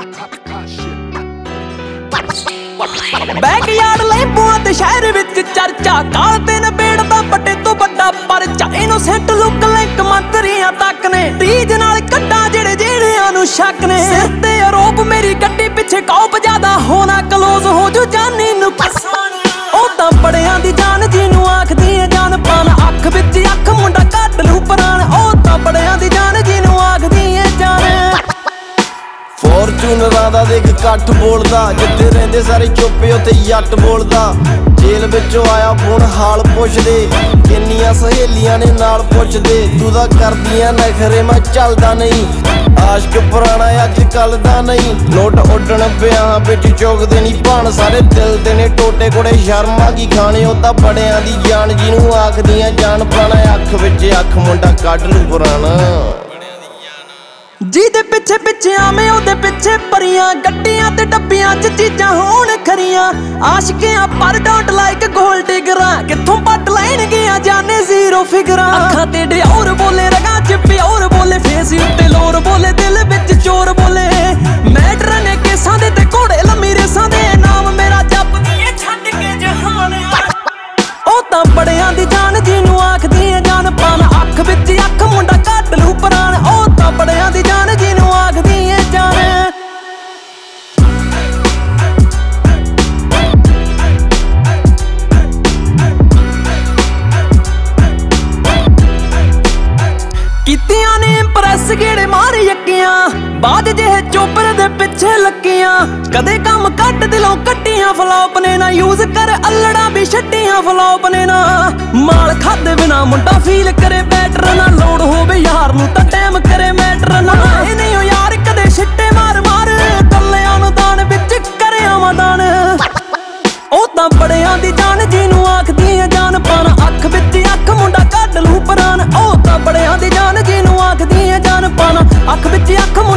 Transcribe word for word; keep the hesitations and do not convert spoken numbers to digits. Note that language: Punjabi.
बैकयार्ड लैंबूआं ते शहर विच चर्चा काल ते नबेड़दा बड़े तो बड़ा परचा इनोसेंट लुक लिंक मंत्रियां तक ने रीज नाल कड्डा जेड़े जेड़ियां नूं शक ने सिर ते आरोप मेरी गड्डी पिछे कौप ज्यादा होना क्लोज हो जो जानी नूं पछाण ओ तां बड़ियां दी जान जिनूं आखदी ऐ जान पान अख विच अख मुंडा कट लू प्राण ओ तां बड़ियां दी जान जिनूं आखदी ऐ जान ਫੋਰਚੂਨਰਾਂ ਦਾ ਦੇਖ ਕੱਠ ਬੋਲਦਾ ਜਿੱਥੇ ਰਹਿੰਦੇ ਸਾਰੇ ਚੁੱਪੇ ਉੱਥੇ ਜੱਟ ਬੋਲਦਾ ਜੇਲ੍ਹ ਵਿੱਚੋਂ ਆਇਆ ਫੋਨ ਹਾਲ ਪੁੱਛਦੇ ਕਿੰਨੀਆਂ ਸਹੇਲੀਆਂ ਨੇ ਨਾਲ ਪੁੱਛਦੇ ਤੂੰ ਤਾਂ ਕਰਦੀਆਂ ਨਖਰੇ ਮੈਂ ਚੱਲਦਾ ਨਹੀਂ ਆਸ਼ਕ ਪੁਰਾਣਾ ਅੱਜ ਕੱਲ ਦਾ ਨਹੀਂ ਨੋਟ ਉੱਡਣ ਵਿਆਹਾਂ ਵਿੱਚ ਚੁਗਦੇ ਨਹੀਂ ਭਾਣ ਸਾਰੇ ਦਿਲ ਦੇ ਨੇ ਟੋਟੇ ਕੋੜੇ ਸ਼ਰਮਾ ਕੀ ਖਾਣੇ ਉਹ ਤਾਂ ਬੜਿਆਂ ਦੀ ਜਾਨ ਜਿਹਨੂੰ ਆਖਦੀਆਂ ਜਾਨ ਪਾਣਾ ਅੱਖ ਵਿੱਚ ਅੱਖ ਮੁੰਡਾ ਕੱਢ ਲੂ ਪੁਰਾਣਾ ਜਿਹਦੇ ਪਿੱਛੇ ਪਿੱਛੇ ਆਵੇਂ ਉਹਦੇ ਪਿੱਛੇ ਪਰੀਆਂ ਗੱਡੀਆਂ ਤੇ ਡੱਬੀਆਂ 'ਚ ਚੀਜ਼ਾਂ ਹੋਣ ਖਰੀਆਂ ਆਸ਼ਕਿਆਂ ਪਰ ਡੋਂਟ ਲਾਈਕ ਗੋਲ ਡਿਗਰਾਂ ਕਿੱਥੋਂ ਪੱਟ ਲੈਣਗੀਆਂ ਜਾਣੇ ਜ਼ੀਰੋ ਫਿਗਰਾਂ ਅੱਖਾਂ ਤੇ ਡਿਓਰ ਬੋਲੇ ਰਗਾਂ 'ਚ ਪਿਓਰ ਬੋਲੇ ਫੇਸ ਉੱਤੇ ਲੋਰ ਬੋਲੇ ਦਿਲ ਵਿੱਚ ਚੋਰ ਬੋਲੇ ਮੈਟਰ ਨੇ ਕੇਸਾਂ ਦੇ ਤੇ ਘੋੜੇ ਲੰਮੀ ਰੇਸਾਂ ਦੇ ਨਾਮ ਮੇਰਾ ਜਪਦੀ ਏ ਛੱਡ ਕੇ ਜਹਾਨ ਉਹ ਤਾਂ ਬੜਿਆਂ ਦੀ ਜਾਨ ਜਿਹਨੂੰ ਆਖਦੀ ਏ ਜਾਨ ਪਾਨ ਅੱਖ ਵਿੱਚ ਅੱਖ ਮੁੰਡਾ ਕੱਟ ਲੂ ਪ੍ਰਾਣ ਉਹ ਤਾਂ ਬੜਿਆਂ ਦੀ ਜਾਨ ਜਿਹਨੂੰ ਆਖਦੀ ਏ ਜਾਨ ਕੀਤੀਆਂ ਨੇ ਇੰਪ੍ਰੈਸ ਗੇੜੇ ਮਾਰੇ ਯੱਕੀਆਂ ਬਾਦ ਜਿਹੇ ਚੋਬਰ ਦੇ ਪਿੱਛੇ ਲੱਗੀਆਂ ਕਦੇ ਕੰਮ ਕੱਟ ਦਿਲੋਂ ਕੱਟੀਆਂ ਫਲੌਪ ਨੇ ਨਾ ਯੂਜ਼ ਕਰ ਅਲੜਾ ਵੀ ਛੱਡੀਆਂ ਫਲੌਪ ਨੇ ਨਾ ਮਾਲ ਖਾਦੇ ਬਿਨਾ ਮੁੰਡਾ ਫੀਲ ਕਰੇ ਬੈਟਰ ਨਾ ਲੋੜ ਹੋਵੇ ਯਾਰ ਨੂੰ ਤਾਂ ਟਾਈਮ ਕਰੇ ਮੈਟਰ ਨਾ ਇਹ ਨਹੀਂ ਓ ਯਾਰ ਕਦੇ ਛਿੱਟੇ ਮਾਰ ਮਾਰ ਕੱਲਿਆਂ ਨੂੰ ਦਾਨ ਵਿੱਚ ਕਰਿਆ ਮਦਾਨ ਉਹ ਤਾਂ ਬੜਿਆਂ ਦੀ ਜਾਨ ਜਿਹਨੂੰ ਆਖਦੀ ਏ ਜਾਨ ਪਾਣ ਅੱਖ ਵਿੱਚ ਅੱਖ ਮੁੰਡਾ ਕੱਢ ਲੂ ਪ੍ਰਾਣ ਉਹ ਤਾਂ ਬੜਿਆਂ ਦੀ ਜਾਨ ਜਿਹਨੂੰ ਆਖਦੀ ਏ ਜਾਨ ਪਾਣ ਅੱਖ ਵਿੱਚ ਅੱਖ